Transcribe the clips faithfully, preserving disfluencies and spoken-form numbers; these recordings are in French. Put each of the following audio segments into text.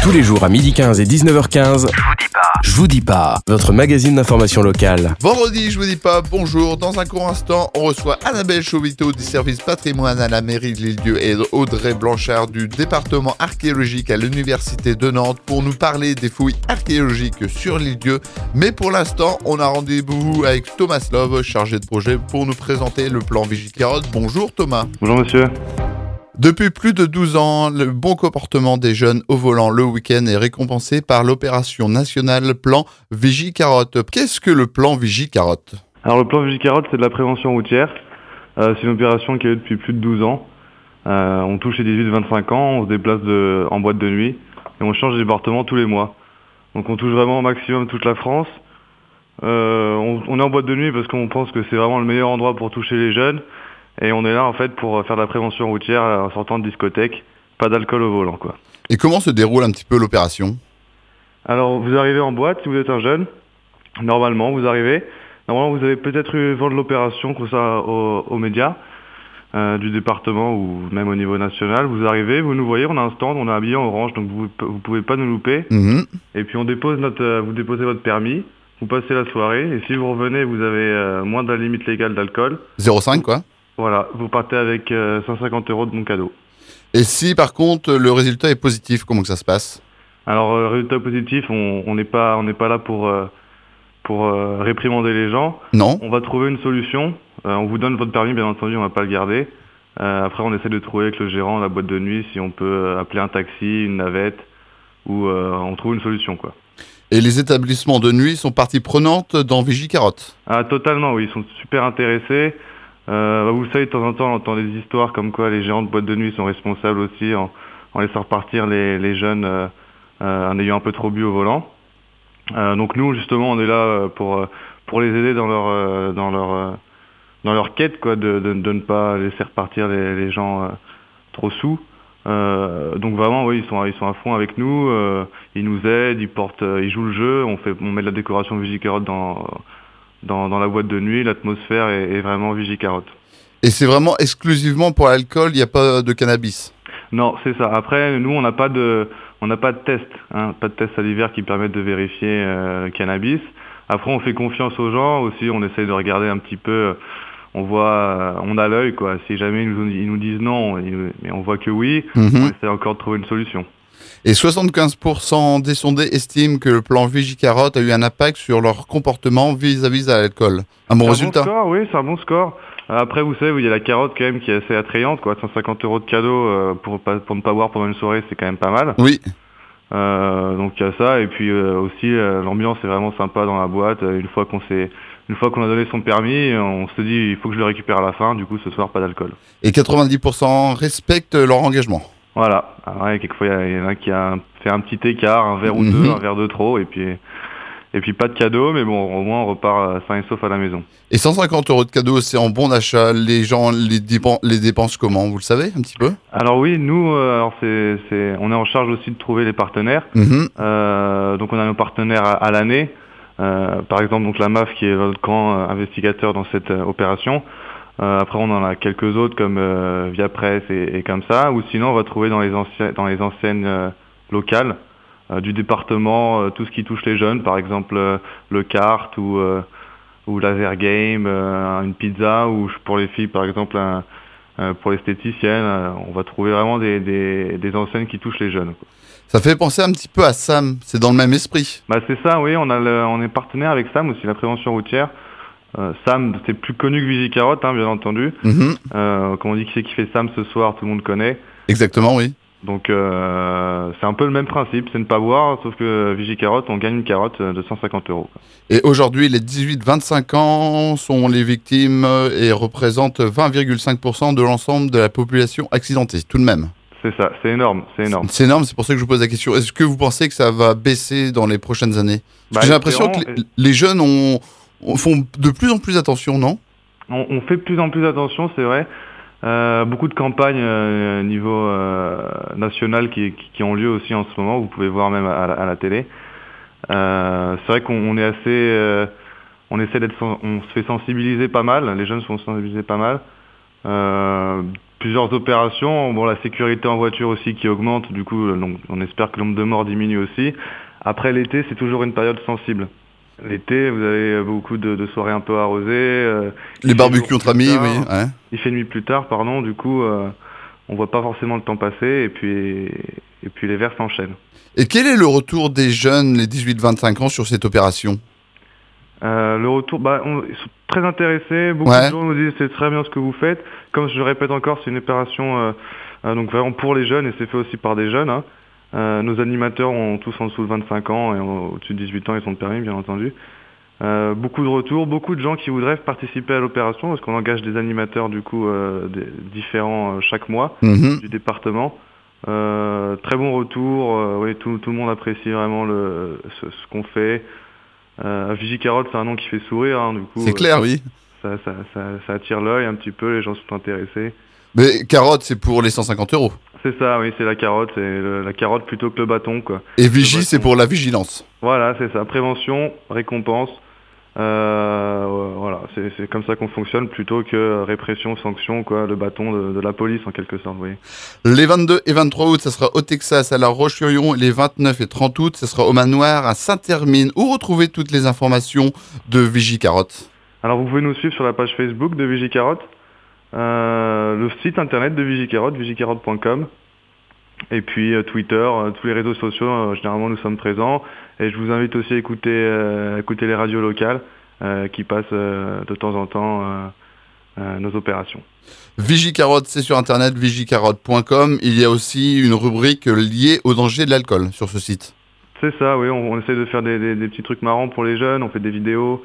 Tous les jours à midi quinze et dix-neuf heures quinze, je vous dis pas. Je vous dis pas, votre magazine d'information locale. Vendredi, je vous dis pas, bonjour. Dans un court instant, on reçoit Annabelle Chauvito du service patrimoine à la mairie de L'Île-Dieu et Audrey Blanchard du département archéologique à l'université de Nantes pour nous parler des fouilles archéologiques sur L'Île-Dieu. Mais pour l'instant, on a rendez-vous avec Thomas Love, chargé de projet, pour nous présenter le plan Vigicarotte. Bonjour Thomas. Bonjour monsieur. Depuis plus de douze ans, le bon comportement des jeunes au volant le week-end est récompensé par l'opération nationale Plan Vigicarotte. Qu'est-ce que le plan Vigicarotte ? Alors le plan Vigicarotte, c'est de la prévention routière. Euh, c'est une opération qui est depuis plus de douze ans. Euh, on touche les dix-huit vingt-cinq ans, on se déplace de, en boîte de nuit et on change de département tous les mois. Donc on touche vraiment au maximum toute la France. Euh, on, on est en boîte de nuit parce qu'on pense que c'est vraiment le meilleur endroit pour toucher les jeunes. Et on est là en fait pour faire de la prévention routière en sortant de discothèque, pas d'alcool au volant quoi. Et comment se déroule un petit peu l'opération ? Alors vous arrivez en boîte si vous êtes un jeune, normalement vous arrivez, normalement vous avez peut-être eu vent de l'opération comme ça aux, aux médias euh, du département ou même au niveau national, vous arrivez, vous nous voyez, on a un stand, on est habillé en orange donc vous vous pouvez pas nous louper. Mmh. Et puis on dépose notre, vous déposez votre permis, vous passez la soirée et si vous revenez vous avez euh, moins de la limite légale d'alcool. zéro virgule cinq quoi ? Voilà, vous partez avec euh, cent cinquante euros de mon cadeau. Et si par contre le résultat est positif, comment que ça se passe ? Alors euh, résultat positif, on n'est pas on n'est pas là pour euh, pour euh, réprimander les gens. Non. On va trouver une solution. Euh, on vous donne votre permis, bien entendu, on va pas le garder. Euh, après, on essaie de trouver avec le gérant de la boîte de nuit si on peut appeler un taxi, une navette, ou euh, on trouve une solution quoi. Et les établissements de nuit sont partie prenante dans Vigicarotte ? Ah totalement, oui, ils sont super intéressés. Euh, bah vous le savez, de temps en temps, on entend des histoires comme quoi les gérants de boîtes de nuit sont responsables aussi en, en laissant repartir les, les jeunes euh, euh, en ayant un peu trop bu au volant. Euh, donc nous, justement, on est là pour pour les aider dans leur euh, dans leur euh, dans leur quête, quoi, de, de, de ne pas laisser repartir les, les gens euh, trop sous. Euh, donc vraiment, oui, ils sont ils sont à fond avec nous. Euh, ils nous aident, ils portent, ils jouent le jeu. On fait, on met de la décoration Vigicarotte dans Dans, dans la boîte de nuit, l'atmosphère est, est vraiment Vigicarotte. Et c'est vraiment exclusivement pour l'alcool, il n'y a pas de cannabis ? Non, c'est ça. Après, nous, on n'a pas de, on n'a pas de test, hein, pas de test salivaire qui permettent de vérifier euh, le cannabis. Après, on fait confiance aux gens aussi. On essaye de regarder un petit peu. On voit, on a l'œil, quoi. Si jamais ils nous, ils nous disent non, mais on voit que oui, mmh. on essaie encore de trouver une solution. Et soixante-quinze pour cent des sondés estiment que le plan Vigicarotte a eu un impact sur leur comportement vis-à-vis de l'alcool. Un bon c'est résultat. Un bon score, oui, c'est un bon score. Après, vous savez, il y a la carotte quand même qui est assez attrayante, quoi. cent cinquante euros de cadeau pour, pour ne pas boire pendant une soirée, c'est quand même pas mal. Oui. Euh, donc il y a ça, et puis euh, aussi euh, l'ambiance est vraiment sympa dans la boîte. Une fois qu'on s'est, une fois qu'on a donné son permis, on se dit il faut que je le récupère à la fin. Du coup, ce soir, pas d'alcool. Et quatre-vingt-dix pour cent respectent leur engagement. Voilà. Alors, ouais, quelquefois, il y en a qui a fait un petit écart, un verre ou deux, mmh. un verre de trop, et puis, et puis pas de cadeau, mais bon, au moins on repart sain et sauf à la maison. Et cent cinquante euros de cadeau, c'est en bon d'achat. Les gens les, dépen- les dépensent comment ? Vous le savez un petit peu ? Alors oui, nous, euh, alors c'est, c'est, on est en charge aussi de trouver les partenaires. Mmh. Euh, donc on a nos partenaires à, à l'année. Euh, par exemple, donc la M A F qui est notre grand euh, investigateur dans cette euh, opération. Euh, après, on en a quelques autres comme euh, Via Presse et, et comme ça. Ou sinon, on va trouver dans les, anciens, dans les enseignes euh, locales euh, du département euh, tout ce qui touche les jeunes. Par exemple, euh, le kart ou, euh, ou laser game, euh, une pizza. Ou pour les filles, par exemple, un, euh, pour l'esthéticienne. Euh, on va trouver vraiment des, des, des enseignes qui touchent les jeunes, quoi. Ça fait penser un petit peu à SAM. C'est dans le même esprit. Bah, c'est ça, oui. On, a le, on est partenaire avec SAM aussi, la prévention routière. Euh, Sam, c'est plus connu que Vigicarotte, hein, bien entendu. Mmh. Euh, comme on dit, qui c'est qui fait Sam ce soir, tout le monde connaît. Exactement, oui. Donc euh, c'est un peu le même principe, c'est ne pas boire, sauf que Vigicarotte, on gagne une carotte de cent cinquante euros. Et aujourd'hui, les dix-huit vingt-cinq ans sont les victimes et représentent vingt virgule cinq pour cent de l'ensemble de la population accidentée, tout de même. C'est ça, c'est énorme, c'est énorme. C'est énorme, c'est pour ça que je vous pose la question. Est-ce que vous pensez que ça va baisser dans les prochaines années ? Parce bah, que j'ai l'impression que les, les jeunes ont... On font de plus en plus attention, non ? on, on fait de plus en plus attention, c'est vrai. Euh, beaucoup de campagnes euh, niveau euh, national qui, qui, qui ont lieu aussi en ce moment. Vous pouvez voir même à la, à la télé. Euh, c'est vrai qu'on on est assez, euh, on essaie d'être, on se fait sensibiliser pas mal. Les jeunes sont sensibilisés pas mal. Euh, plusieurs opérations. Bon, la sécurité en voiture aussi qui augmente, du coup, donc, on espère que le nombre de morts diminue aussi. Après, l'été, c'est toujours une période sensible. L'été, vous avez beaucoup de, de soirées un peu arrosées. Euh, Les barbecues entre amis, oui. Ouais. Il fait nuit plus tard, pardon, du coup, euh, on voit pas forcément le temps passer, et puis, et puis les verres s'enchaînent. Et quel est le retour des jeunes, les dix-huit vingt-cinq ans, sur cette opération ? Euh, le retour, bah, on, ils sont très intéressés. Beaucoup ouais. de gens nous disent c'est très bien ce que vous faites. Comme je répète encore, c'est une opération euh, euh, donc vraiment pour les jeunes et c'est fait aussi par des jeunes. Hein. Euh, nos animateurs ont tous en dessous de vingt-cinq ans et au-dessus de dix-huit ans, ils sont de permis, bien entendu. Euh, beaucoup de retours, beaucoup de gens qui voudraient participer à l'opération parce qu'on engage des animateurs du coup euh, des, différents euh, chaque mois mmh. du département. Euh, très bon retour. Euh, oui, tout, tout le monde apprécie vraiment le, ce, ce qu'on fait. Euh, Vigicarotte, c'est un nom qui fait sourire, hein, du coup. C'est clair, euh, oui. Ça, ça, ça, ça attire l'œil un petit peu, les gens sont intéressés. Mais carotte, c'est pour les cent cinquante euros. C'est ça, oui, c'est la carotte, c'est le, la carotte plutôt que le bâton, quoi. Et vigie, c'est pour la vigilance. Voilà, c'est ça. Prévention, récompense. Euh, voilà, c'est, c'est comme ça qu'on fonctionne plutôt que répression, sanction, quoi, le bâton de, de la police en quelque sorte, oui. Les vingt-deux et vingt-trois août, ça sera au Texas, à La Roche-sur-Yon. Les vingt-neuf et trente août, ça sera au Manoir, à Saint-Hermine. Où retrouver toutes les informations de Vigicarotte ? Alors vous pouvez nous suivre sur la page Facebook de Vigicarotte, euh, le site internet de Vigicarotte, vigicarotte point com. Et puis euh, Twitter, euh, tous les réseaux sociaux, euh, généralement nous sommes présents. Et je vous invite aussi à écouter, euh, écouter les radios locales euh, qui passent euh, de temps en temps euh, euh, nos opérations. Vigicarotte, c'est sur internet, vigicarotte point com. Il y a aussi une rubrique liée au danger de l'alcool sur ce site. C'est ça, oui. On, on essaie de faire des, des, des petits trucs marrants pour les jeunes. On fait des vidéos.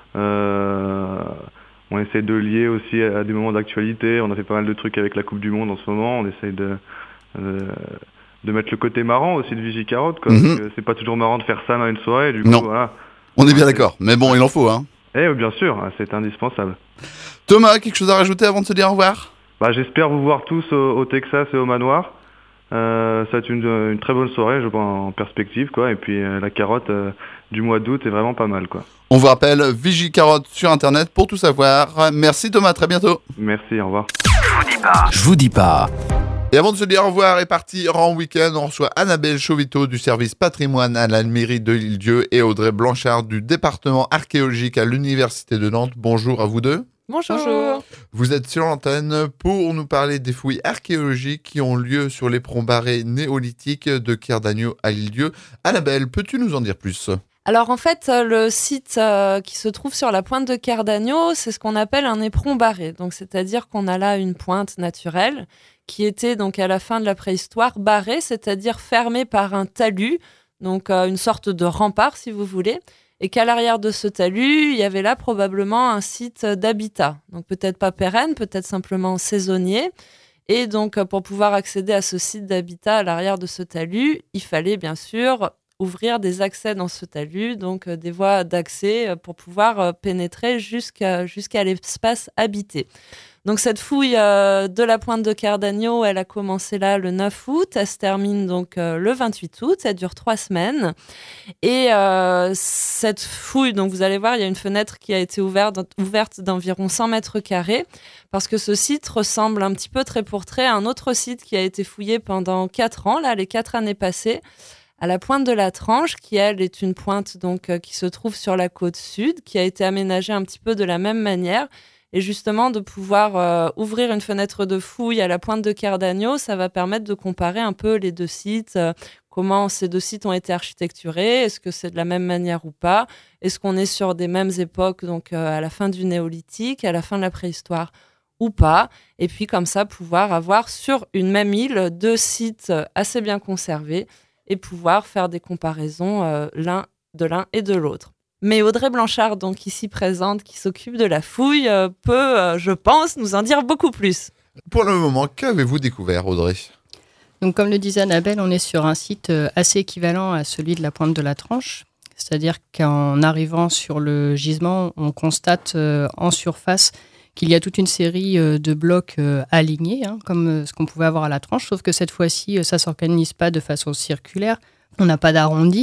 Euh, on essaie de lier aussi à, à des moments d'actualité. On a fait pas mal de trucs avec la Coupe du Monde en ce moment. On essaie de... de de mettre le côté marrant aussi de Vigicarotte, quoi. Mm-hmm. Parce que c'est pas toujours marrant de faire ça dans une soirée, du coup, non. voilà. On est bien d'accord, mais bon, il en faut, hein. Eh, bien sûr, c'est indispensable. Thomas, quelque chose à rajouter avant de se dire au revoir ? Bah, j'espère vous voir tous au, au Texas et au Manoir. Euh, ça va être une, une très bonne soirée, je pense, en perspective, quoi. Et puis, euh, la carotte euh, du mois d'août est vraiment pas mal, quoi. On vous rappelle, Vigicarotte sur internet pour tout savoir. Merci Thomas, très bientôt. Merci, au revoir. Je vous dis pas. Je vous dis pas. Et avant de se dire au revoir et partir en week-end, on reçoit Annabelle Chauviteau du service patrimoine à la mairie de l'Île-Dieu et Audrey Blanchard du département archéologique à l'université de Nantes. Bonjour à vous deux. Bonjour. Bonjour. Vous êtes sur l'antenne pour nous parler des fouilles archéologiques qui ont lieu sur l'éperon barré néolithique de Kerdagno à l'Île-Dieu. Annabelle, peux-tu nous en dire plus ? Alors en fait, le site euh, qui se trouve sur la pointe de Kerdagno, c'est ce qu'on appelle un éperon barré. Donc c'est-à-dire qu'on a là une pointe naturelle qui était donc à la fin de la préhistoire barrée, c'est-à-dire fermée par un talus, donc euh, une sorte de rempart si vous voulez, et qu'à l'arrière de ce talus, il y avait là probablement un site d'habitat. Donc peut-être pas pérenne, peut-être simplement saisonnier. Et donc pour pouvoir accéder à ce site d'habitat à l'arrière de ce talus, il fallait bien sûr ouvrir des accès dans ce talus, donc euh, des voies d'accès euh, pour pouvoir euh, pénétrer jusqu'à, jusqu'à l'espace habité. Donc cette fouille euh, de la pointe de Kerdagno, elle a commencé là le neuf août, elle se termine donc euh, le vingt-huit août, ça dure trois semaines. Et euh, cette fouille, donc vous allez voir, il y a une fenêtre qui a été ouverte, ouverte d'environ cent mètres carrés, parce que ce site ressemble un petit peu trait pour trait à un autre site qui a été fouillé pendant quatre ans, là, les quatre années passées, à la pointe de la Tranche, qui elle est une pointe donc euh, qui se trouve sur la côte sud, qui a été aménagée un petit peu de la même manière. Et justement, de pouvoir euh, ouvrir une fenêtre de fouille à la pointe de Kerdagno, ça va permettre de comparer un peu les deux sites, euh, comment ces deux sites ont été architecturés, est-ce que c'est de la même manière ou pas, est-ce qu'on est sur des mêmes époques, donc euh, à la fin du néolithique, à la fin de la préhistoire ou pas, et puis comme ça pouvoir avoir sur une même île deux sites assez bien conservés et pouvoir faire des comparaisons euh, l'un de l'un et de l'autre. Mais Audrey Blanchard, donc ici présente, qui s'occupe de la fouille, euh, peut, euh, je pense, nous en dire beaucoup plus. Pour le moment, qu'avez-vous découvert, Audrey ? Donc, comme le disait Annabelle, on est sur un site assez équivalent à celui de la pointe de la Tranche. C'est-à-dire qu'en arrivant sur le gisement, on constate euh, en surface qu'il y a toute une série euh, de blocs euh, alignés, hein, comme euh, ce qu'on pouvait avoir à la Tranche, sauf que cette fois-ci, euh, ça ne s'organise pas de façon circulaire. On n'a pas d'arrondi.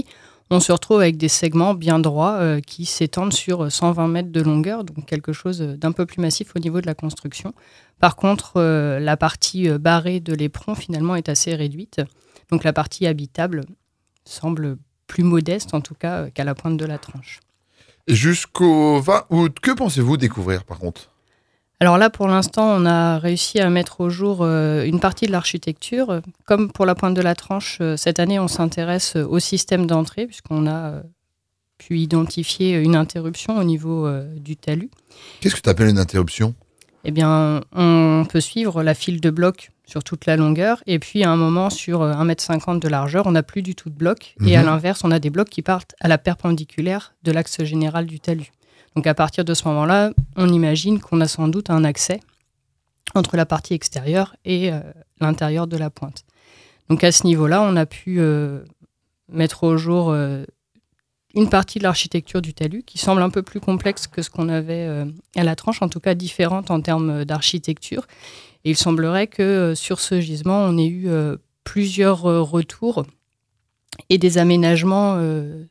on se retrouve avec des segments bien droits euh, qui s'étendent sur cent vingt mètres de longueur, donc quelque chose d'un peu plus massif au niveau de la construction. Par contre, euh, la partie barrée de l'éperon, finalement, est assez réduite. Donc la partie habitable semble plus modeste, en tout cas, qu'à la pointe de la tranche. Jusqu'au vingt août, que pensez-vous découvrir, par contre ? Alors là, pour l'instant, on a réussi à mettre au jour euh, une partie de l'architecture. Comme pour la pointe de la tranche, euh, cette année, on s'intéresse au système d'entrée, puisqu'on a euh, pu identifier une interruption au niveau euh, du talus. Qu'est-ce que tu appelles une interruption ? Eh bien, on peut suivre la file de blocs sur toute la longueur, et puis à un moment, sur un mètre cinquante de largeur, on n'a plus du tout de blocs, mmh. et à l'inverse, on a des blocs qui partent à la perpendiculaire de l'axe général du talus. Donc à partir de ce moment-là, on imagine qu'on a sans doute un accès entre la partie extérieure et euh, l'intérieur de la pointe. Donc à ce niveau-là, on a pu euh, mettre au jour euh, une partie de l'architecture du talus qui semble un peu plus complexe que ce qu'on avait euh, à la tranche, en tout cas différente en termes d'architecture. Et il semblerait que euh, sur ce gisement, on ait eu euh, plusieurs euh, retours et des aménagements euh,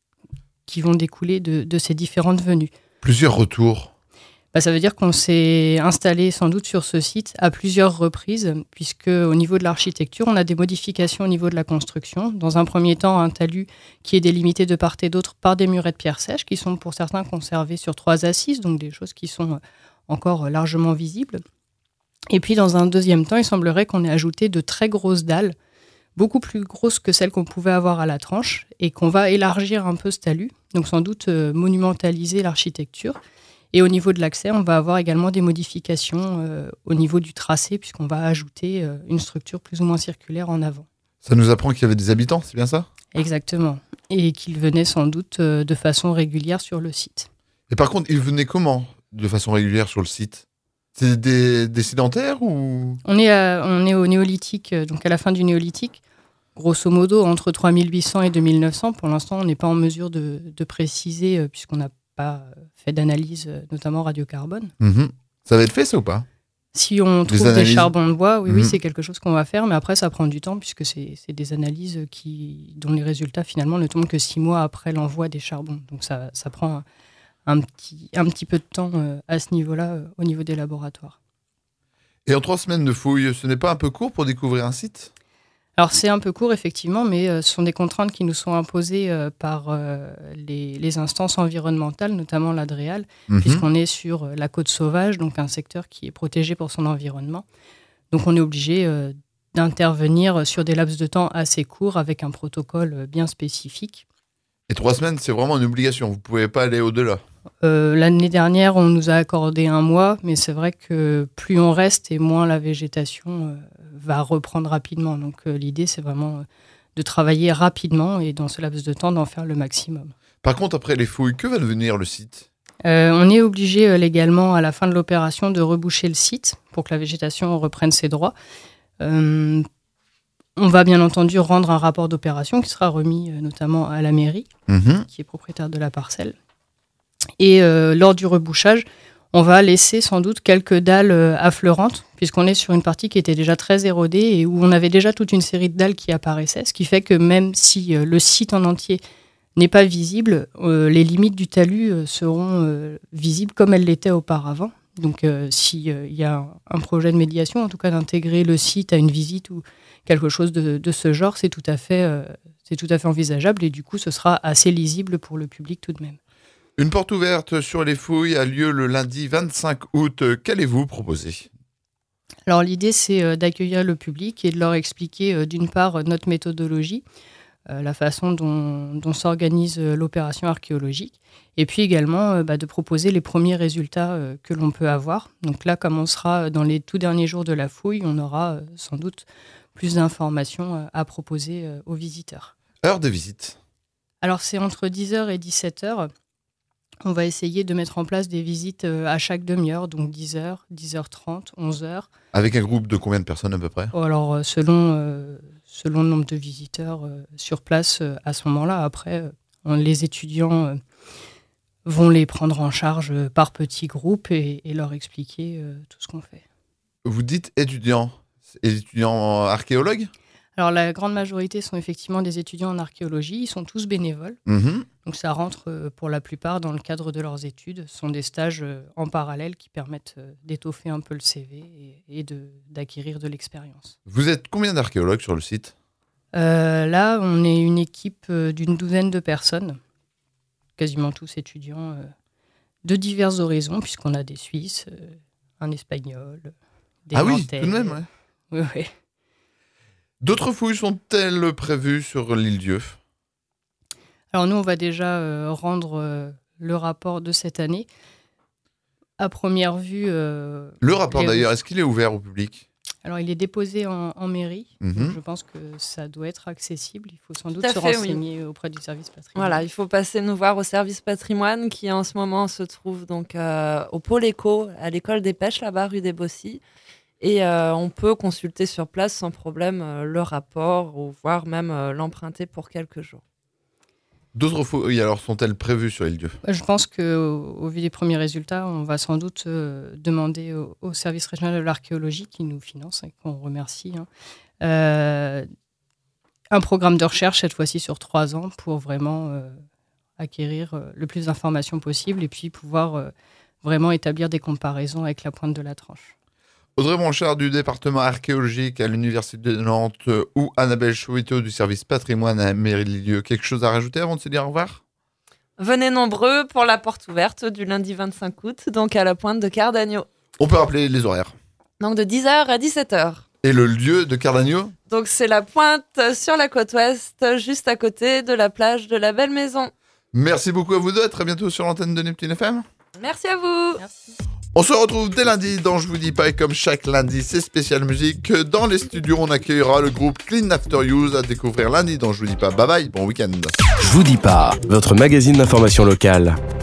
qui vont découler de, de ces différentes venues. Plusieurs retours ? Bah, ça veut dire qu'on s'est installé sans doute sur ce site à plusieurs reprises, puisque au niveau de l'architecture, on a des modifications au niveau de la construction. Dans un premier temps, un talus qui est délimité de part et d'autre par des murets de pierre sèche, qui sont pour certains conservés sur trois assises, donc des choses qui sont encore largement visibles. Et puis dans un deuxième temps, il semblerait qu'on ait ajouté de très grosses dalles, beaucoup plus grosses que celles qu'on pouvait avoir à la tranche, et qu'on va élargir un peu ce talus, donc sans doute euh, monumentaliser l'architecture. Et au niveau de l'accès, on va avoir également des modifications euh, au niveau du tracé, puisqu'on va ajouter euh, une structure plus ou moins circulaire en avant. Ça nous apprend qu'il y avait des habitants, c'est bien ça ? Exactement, et qu'ils venaient sans doute euh, de façon régulière sur le site. Et par contre, ils venaient comment, de façon régulière sur le site ? C'est des, des sédentaires ou... on est, à, on est au néolithique, donc à la fin du néolithique. Grosso modo, entre trois mille huit cents et deux mille neuf cents, pour l'instant, on n'est pas en mesure de, de préciser, euh, puisqu'on n'a pas fait d'analyse, euh, notamment radiocarbone. Mmh. Ça va être fait, ça, ou pas ? Si on des trouve analyses... des charbons de bois, oui, mmh. oui, c'est quelque chose qu'on va faire, mais après, ça prend du temps, puisque c'est, c'est des analyses qui, dont les résultats, finalement, ne tombent que six mois après l'envoi des charbons. Donc, ça, ça prend un, un, petit, un petit peu de temps euh, à ce niveau-là, euh, au niveau des laboratoires. Et en trois semaines de fouilles, ce n'est pas un peu court pour découvrir un site ? Alors, c'est un peu court, effectivement, mais euh, ce sont des contraintes qui nous sont imposées euh, par euh, les, les instances environnementales, notamment l'Adréal, mmh. puisqu'on est sur euh, la côte sauvage, donc un secteur qui est protégé pour son environnement. Donc, on est obligé euh, d'intervenir sur des laps de temps assez courts avec un protocole bien spécifique. Et trois semaines, c'est vraiment une obligation, vous ne pouvez pas aller au-delà ? euh, L'année dernière, on nous a accordé un mois, mais c'est vrai que plus on reste et moins la végétation... Euh, va reprendre rapidement. Donc euh, l'idée, c'est vraiment euh, de travailler rapidement et dans ce laps de temps, d'en faire le maximum. Par contre, après les fouilles, que va devenir le site ? euh, On est obligé euh, légalement, à la fin de l'opération, de reboucher le site pour que la végétation reprenne ses droits. Euh, on va bien entendu rendre un rapport d'opération qui sera remis euh, notamment à la mairie, mmh. qui est propriétaire de la parcelle. Et euh, lors du rebouchage, on va laisser sans doute quelques dalles affleurantes, puisqu'on est sur une partie qui était déjà très érodée et où on avait déjà toute une série de dalles qui apparaissaient, ce qui fait que même si le site en entier n'est pas visible, euh, les limites du talus euh, seront euh, visibles comme elles l'étaient auparavant. Donc euh, s'il euh, y a un projet de médiation, en tout cas d'intégrer le site à une visite ou quelque chose de, de ce genre, c'est tout à fait, euh, c'est tout à fait envisageable et du coup ce sera assez lisible pour le public tout de même. Une porte ouverte sur les fouilles a lieu le lundi vingt-cinq août. Qu'allez-vous proposer ? Alors l'idée, c'est d'accueillir le public et de leur expliquer d'une part notre méthodologie, euh, la façon dont, dont s'organise l'opération archéologique, et puis également bah, de proposer les premiers résultats euh, que l'on peut avoir. Donc là, comme on sera dans les tout derniers jours de la fouille, on aura euh, sans doute plus d'informations euh, à proposer euh, aux visiteurs. Heure de visite ? Alors c'est entre dix heures et dix-sept heures. On va essayer de mettre en place des visites à chaque demi-heure, donc dix heures, dix heures trente, onze heures. Avec un groupe de combien de personnes à peu près ? Alors, selon, euh, selon le nombre de visiteurs euh, sur place euh, à ce moment-là. Après, euh, les étudiants euh, vont les prendre en charge par petits groupes et, et leur expliquer euh, tout ce qu'on fait. Vous dites étudiants, étudiants archéologues ? Alors, la grande majorité sont effectivement des étudiants en archéologie. Ils sont tous bénévoles. Mmh. Donc, ça rentre pour la plupart dans le cadre de leurs études. Ce sont des stages en parallèle qui permettent d'étoffer un peu le C V et, et de, d'acquérir de l'expérience. Vous êtes combien d'archéologues sur le site ? euh, Là, on est une équipe d'une douzaine de personnes, quasiment tous étudiants euh, de divers horizons, puisqu'on a des Suisses, euh, un Espagnol, des Ah Nantais. oui, tout de même, ouais. Oui, oui. D'autres fouilles sont-elles prévues sur l'île Dieu ? Alors nous, on va déjà euh, rendre euh, le rapport de cette année. À première vue... Euh, le rapport les... d'ailleurs, est-ce qu'il est ouvert au public ? Alors il est déposé en, en mairie, mmh. donc je pense que ça doit être accessible. Il faut sans doute se fait, renseigner oui. auprès du service patrimoine. Voilà, il faut passer nous voir au service patrimoine qui en ce moment se trouve donc euh, au pôle éco, à l'école des pêches, là-bas, rue des Bossy. Et euh, on peut consulter sur place sans problème euh, le rapport ou voire même euh, l'emprunter pour quelques jours. D'autres fouilles alors sont-elles prévues sur l'île Dieu ? Je pense qu'au au vu des premiers résultats, on va sans doute euh, demander au, au service régional de l'archéologie qui nous finance et qu'on remercie hein, euh, un programme de recherche cette fois-ci sur trois ans pour vraiment euh, acquérir euh, le plus d'informations possible et puis pouvoir euh, vraiment établir des comparaisons avec la pointe de la tranche. Audrey Blanchard du département archéologique à l'Université de Nantes ou Annabelle Chouiteau du service patrimoine à la mairie de Lilieu. Quelque chose à rajouter avant de se dire au revoir ? Venez nombreux pour la porte ouverte du lundi vingt-cinq août, donc à la pointe de Cardagno. On peut rappeler les horaires. Donc de dix heures à dix-sept heures. Et le lieu de Cardagno ? Donc c'est la pointe sur la côte ouest, juste à côté de la plage de la Belle Maison. Merci beaucoup à vous deux, à très bientôt sur l'antenne de Neptune F M. Merci à vous. Merci. On se retrouve dès lundi dans Je vous dis pas, et comme chaque lundi, c'est spécial musique. Dans les studios, on accueillera le groupe Clean After Use à découvrir lundi dans Je vous dis pas. Bye bye, bon week-end. Je vous dis pas, votre magazine d'information locale.